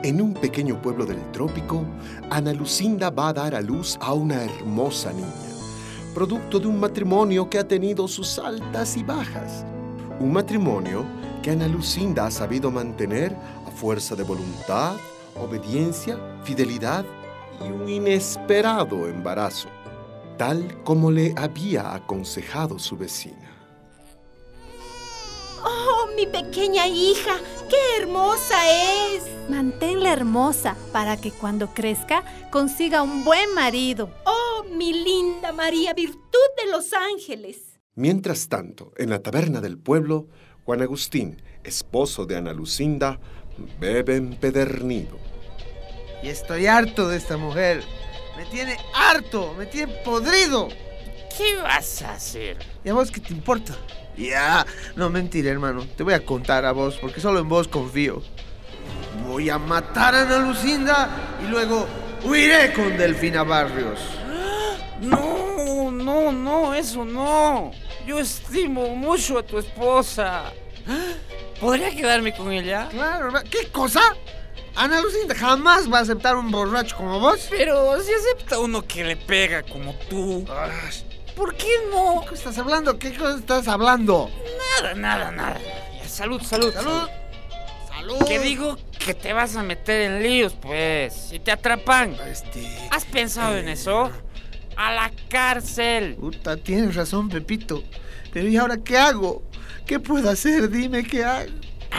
En un pequeño pueblo del trópico, Ana Lucinda va a dar a luz a una hermosa niña, producto de un matrimonio que ha tenido sus altas y bajas. Un matrimonio que Ana Lucinda ha sabido mantener a fuerza de voluntad, obediencia, fidelidad y un inesperado embarazo, tal como le había aconsejado su vecina. ¡Oh, mi pequeña hija! ¡Qué hermosa es! Manténla hermosa para que cuando crezca consiga un buen marido. ¡Oh, mi linda María, virtud de los ángeles! Mientras tanto, en la taberna del pueblo, Juan Agustín, esposo de Ana Lucinda, bebe empedernido. Y estoy harto de esta mujer. Me tiene harto, me tiene podrido. ¿Qué vas a hacer? ¿Y a vos qué te importa? Ya, no, mentira, hermano. Te voy a contar a vos, porque solo en vos confío. Voy a matar a Ana Lucinda y luego huiré con Delfina Barrios. No, eso no. Yo estimo mucho a tu esposa. ¿Podría quedarme con ella? Claro, ¿qué cosa? Ana Lucinda jamás va a aceptar un borracho como vos. Pero si acepta uno que le pega como tú. ¿Por qué no? ¿Qué estás hablando? ¿Qué cosa estás hablando? Nada. Ya, salud. Salud. Que digo que te vas a meter en líos, pues. Si te atrapan. ¿Has pensado en eso? A la cárcel. Puta, tienes razón, Pepito. Pero ¿y ahora qué hago? ¿Qué puedo hacer? Dime qué hago.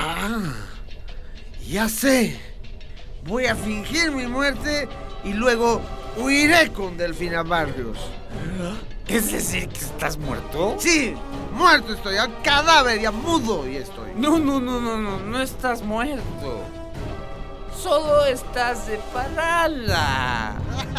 Ya sé. Voy a fingir mi muerte y luego huiré con Delfina Barrios. ¿Es decir que estás muerto? Sí, muerto estoy, a cadáver, ya mudo y estoy. No estás muerto. Solo estás de parada.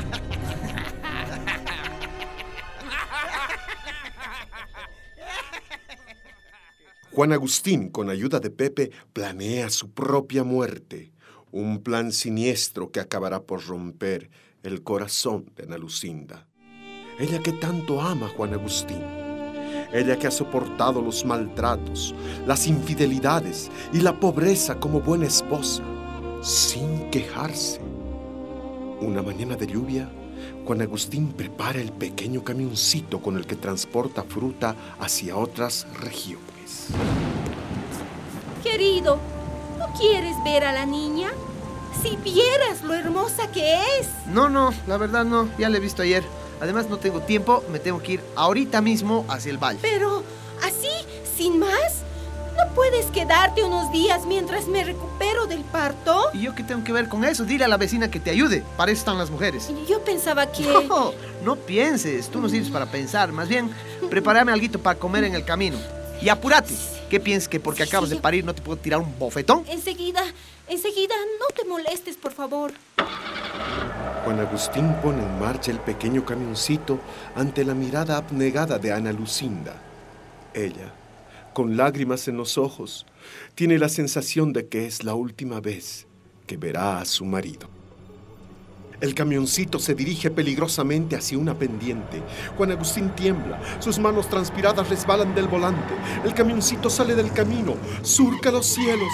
Juan Agustín, con ayuda de Pepe, planea su propia muerte. Un plan siniestro que acabará por romper el corazón de Ana Lucinda. Ella que tanto ama a Juan Agustín. Ella que ha soportado los maltratos, las infidelidades y la pobreza como buena esposa, sin quejarse. Una mañana de lluvia, Juan Agustín prepara el pequeño camioncito con el que transporta fruta hacia otras regiones. Querido, ¿no quieres ver a la niña? Si vieras lo hermosa que es. No, la verdad no, ya la he visto ayer. Además no tengo tiempo, me tengo que ir ahorita mismo hacia el valle. Pero, ¿así? ¿Sin más? ¿No puedes quedarte unos días mientras me recupero del parto? ¿Y yo qué tengo que ver con eso? Dile a la vecina que te ayude, para eso están las mujeres. Yo pensaba que... No pienses, tú no sirves para pensar. Más bien, prepárame alguito para comer en el camino. Y apúrate. ¿Qué piensas, que porque acabas de parir no te puedo tirar un bofetón? Enseguida, no te molestes, por favor. Juan Agustín pone en marcha el pequeño camioncito ante la mirada abnegada de Ana Lucinda. Ella, con lágrimas en los ojos, tiene la sensación de que es la última vez que verá a su marido. El camioncito se dirige peligrosamente hacia una pendiente. Juan Agustín tiembla, sus manos transpiradas resbalan del volante. El camioncito sale del camino, surca los cielos.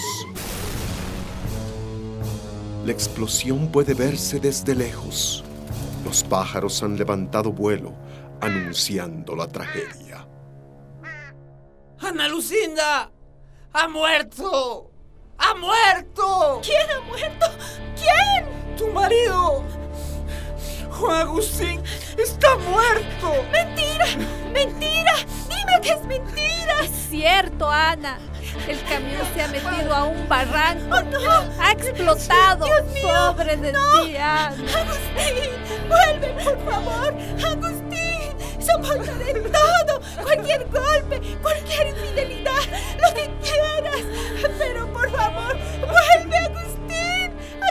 La explosión puede verse desde lejos. Los pájaros han levantado vuelo, anunciando la tragedia. ¡Ana Lucinda! ¡Ha muerto! ¡Ha muerto! ¿Quién ha muerto? ¿Quién? ¡Tu marido! ¡Juan Agustín está muerto! ¡Mentira! ¡Dime que es mentira! Es cierto, Ana. El camión se ha metido a un barranco. ¡Oh, no! ¡Ha explotado! ¡Dios mío! ¡Pobre de ti, Ana! ¡Agustín! ¡Vuelve, por favor! ¡Agustín! ¡Soportaré todo! ¡Cualquier golpe! ¡Cualquier infidelidad! ¡Lo que quieras! ¡Pero por favor! ¡Vuelve, Agustín!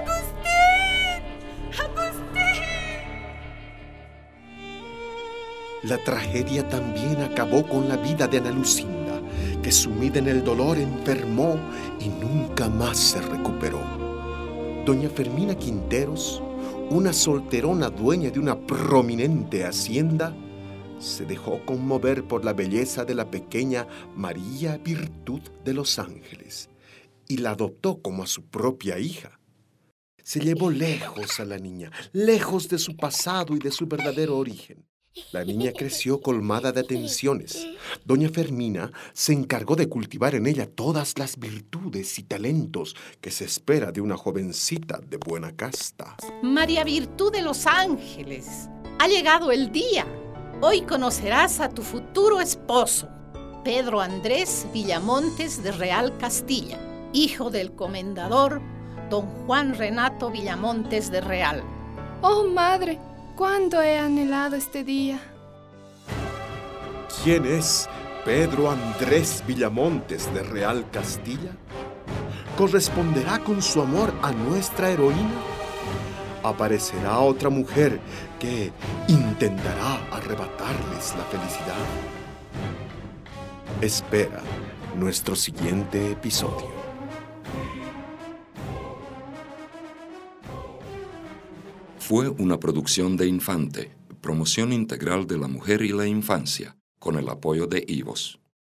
La tragedia también acabó con la vida de Ana Lucinda, que sumida en el dolor enfermó y nunca más se recuperó. Doña Fermina Quinteros, una solterona dueña de una prominente hacienda, se dejó conmover por la belleza de la pequeña María Virtud de los Ángeles y la adoptó como a su propia hija. se llevó lejos a la niña, lejos de su pasado y de su verdadero origen. La niña creció colmada de atenciones. Doña Fermina se encargó de cultivar en ella todas las virtudes y talentos que se espera de una jovencita de buena casta. María Virtud de los Ángeles, ha llegado el día. Hoy conocerás a tu futuro esposo, Pedro Andrés Villamontes de Real Castilla, hijo del comendador don Juan Renato Villamontes de Real. ¡Oh, madre! ¿Cuándo he anhelado este día? ¿Quién es Pedro Andrés Villamontes de Real Castilla? ¿Corresponderá con su amor a nuestra heroína? ¿Aparecerá otra mujer que intentará arrebatarles la felicidad? Espera nuestro siguiente episodio. Fue una producción de Infante, promoción integral de la mujer y la infancia, con el apoyo de IVOS.